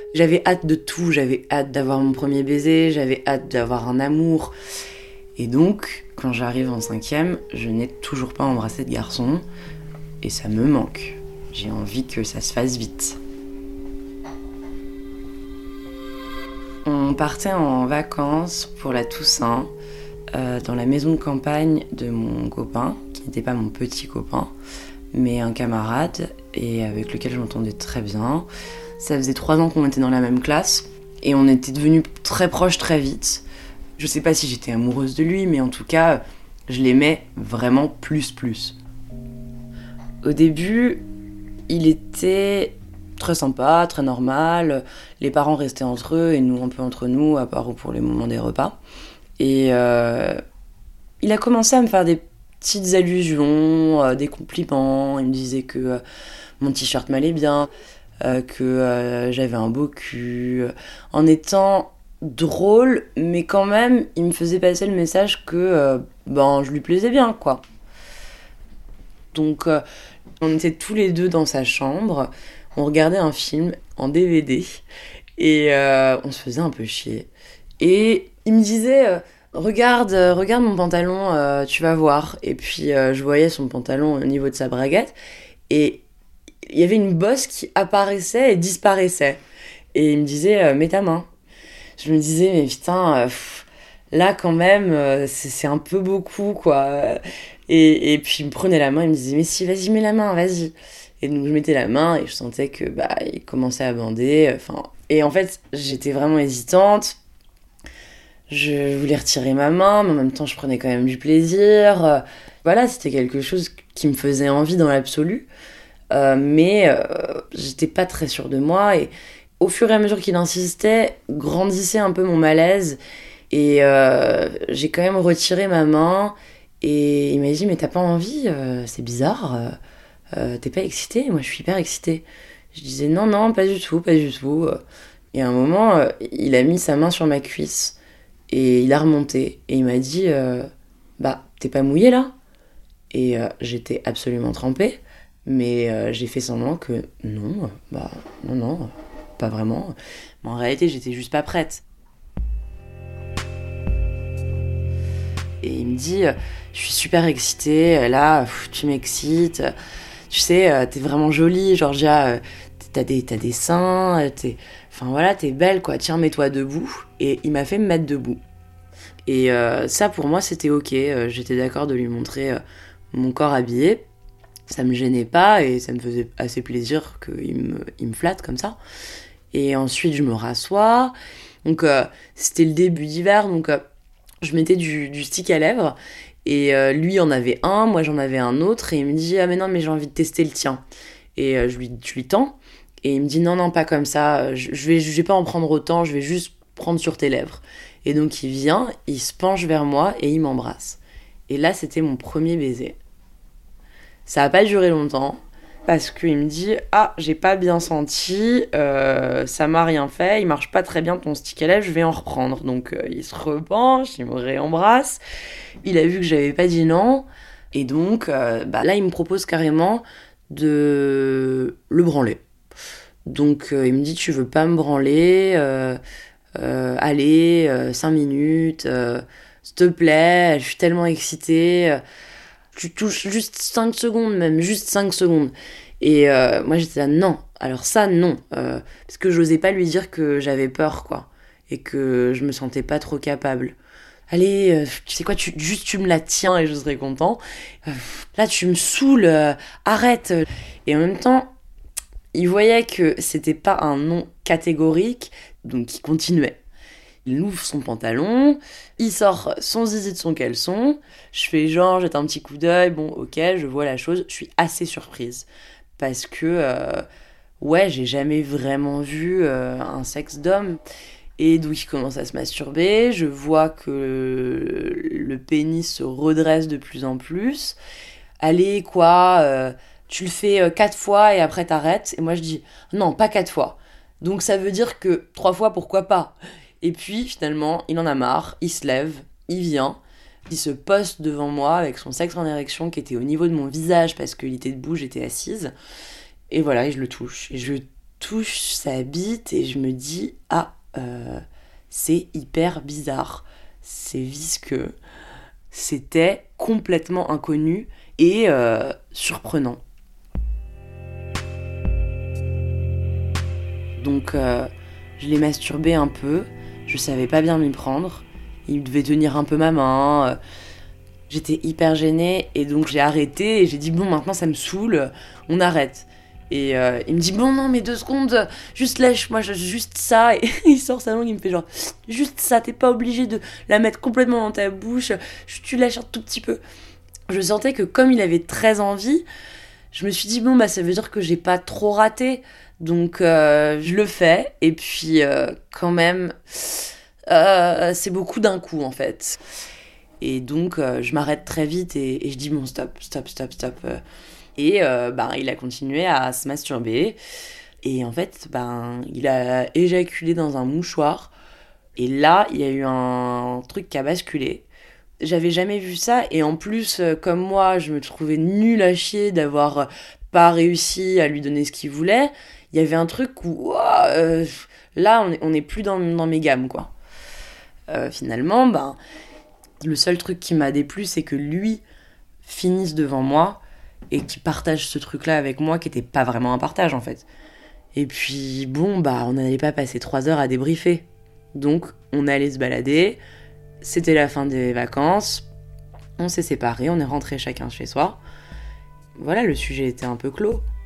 J'avais hâte de tout, j'avais hâte d'avoir mon premier baiser, j'avais hâte d'avoir un amour. Et donc, quand j'arrive en 5e, je n'ai toujours pas embrassé de garçon. Et ça me manque. J'ai envie que ça se fasse vite. On partait en vacances pour la Toussaint, dans la maison de campagne de mon copain, qui n'était pas mon petit copain, mais un camarade, et avec lequel je m'entendais très bien. Ça faisait 3 ans qu'on était dans la même classe, et on était devenus très proches très vite. Je sais pas si j'étais amoureuse de lui, mais en tout cas, je l'aimais vraiment plus. Au début, il était très sympa, très normal. Les parents restaient entre eux et nous un peu entre nous, à part pour les moments des repas. Et il a commencé à me faire des petites allusions, des compliments. Il me disait que mon t-shirt m'allait bien, que j'avais un beau cul. En étant drôle, mais quand même, il me faisait passer le message que je lui plaisais bien, quoi. Donc, on était tous les deux dans sa chambre, on regardait un film en DVD et on se faisait un peu chier. Et il me disait regarde mon pantalon, tu vas voir. Et puis je voyais son pantalon au niveau de sa braguette et il y avait une bosse qui apparaissait et disparaissait. Et il me disait mets ta main. Je me disais mais putain, là quand même c'est un peu beaucoup quoi. Et puis il me prenait la main, il me disait mais si, vas-y, mets la main, vas-y. Et donc je mettais la main et je sentais que il commençait à bander. Et en fait j'étais vraiment hésitante. Je voulais retirer ma main, mais en même temps je prenais quand même du plaisir. Voilà, c'était quelque chose qui me faisait envie dans l'absolu. Mais j'étais pas très sûre de moi. Et au fur et à mesure qu'il insistait, grandissait un peu mon malaise. Et j'ai quand même retiré ma main. Et il m'a dit mais t'as pas envie, c'est bizarre, t'es pas excitée? Moi je suis hyper excitée. Je disais non, pas du tout. Et à un moment il a mis sa main sur ma cuisse et il a remonté et il m'a dit t'es pas mouillée là? Et j'étais absolument trempée, mais j'ai fait semblant que non, pas vraiment. Mais en réalité j'étais juste pas prête. Et il me dit je suis super excitée, là, tu m'excites, tu sais, t'es vraiment jolie, Georgia, t'as des seins, t'es belle, quoi, tiens, mets-toi debout. Et il m'a fait me mettre debout. Et ça, pour moi, c'était ok, j'étais d'accord de lui montrer mon corps habillé. Ça me gênait pas et ça me faisait assez plaisir qu'il me flatte comme ça. Et ensuite, je me rassois. Donc, c'était le début d'hiver, donc je mettais du stick à lèvres. Et lui en avait un, moi j'en avais un autre, et il me dit ah mais non mais j'ai envie de tester le tien. Et je lui tends, et il me dit non pas comme ça, je vais pas en prendre autant, je vais juste prendre sur tes lèvres. Et donc il vient, il se penche vers moi et il m'embrasse. Et là c'était mon premier baiser. Ça a pas duré longtemps, parce qu'il me dit ah j'ai pas bien senti, ça m'a rien fait, il marche pas très bien ton stick à lèvres, je vais en reprendre. Donc il se repenche, il me réembrasse, il a vu que j'avais pas dit non, et donc là il me propose carrément de le branler. Donc il me dit tu veux pas me branler, allez 5 minutes, s'il te plaît, je suis tellement excitée, tu touches juste 5 secondes, même juste 5 secondes. Et moi j'étais là, non, alors ça non, parce que j'osais pas lui dire que j'avais peur, quoi, et que je me sentais pas trop capable. Allez, tu sais quoi, tu me la tiens et je serais content. Là tu me saoules, arrête. Et en même temps, il voyait que c'était pas un non catégorique, donc il continuait. Il ouvre son pantalon, il sort son zizi de son caleçon, je fais genre, jette un petit coup d'œil, bon ok, je vois la chose, je suis assez surprise. Parce que, j'ai jamais vraiment vu un sexe d'homme. Et donc il commence à se masturber, je vois que le pénis se redresse de plus en plus. Allez, quoi, tu le fais 4 fois et après t'arrêtes. Et moi je dis, non, pas 4 fois. Donc ça veut dire que 3 fois, pourquoi pas? Et puis finalement, il en a marre, il se lève, il vient, il se poste devant moi avec son sexe en érection qui était au niveau de mon visage parce qu'il était debout, j'étais assise. Et voilà, et je le touche. Et je touche sa bite et je me dis « Ah, c'est hyper bizarre, c'est visqueux ». C'était complètement inconnu et surprenant. Donc je l'ai masturbé un peu, je savais pas bien m'y prendre, il devait tenir un peu ma main, j'étais hyper gênée et donc j'ai arrêté et j'ai dit bon maintenant ça me saoule, on arrête. Et il me dit bon non mais 2 secondes, juste lèche-moi, juste ça, et il sort sa langue, il me fait genre juste ça, t'es pas obligé de la mettre complètement dans ta bouche, tu lèches un tout petit peu. Je sentais que comme il avait très envie, je me suis dit bon bah ça veut dire que j'ai pas trop raté, donc je le fais et puis quand même c'est beaucoup d'un coup en fait. Et donc je m'arrête très vite et je dis bon stop. Et il a continué à se masturber et en fait il a éjaculé dans un mouchoir et là il y a eu un truc qui a basculé. J'avais jamais vu ça et en plus comme moi je me trouvais nulle à chier d'avoir pas réussi à lui donner ce qu'il voulait, il y avait un truc où là on est plus dans mes gammes quoi. Finalement le seul truc qui m'a déplu c'est que lui finisse devant moi et qu'il partage ce truc là avec moi qui était pas vraiment un partage en fait. Et puis on n'allait pas passer 3 heures à débriefer, donc on allait se balader. C'était la fin des vacances, on s'est séparés, on est rentrés chacun chez soi. Voilà, le sujet était un peu clos.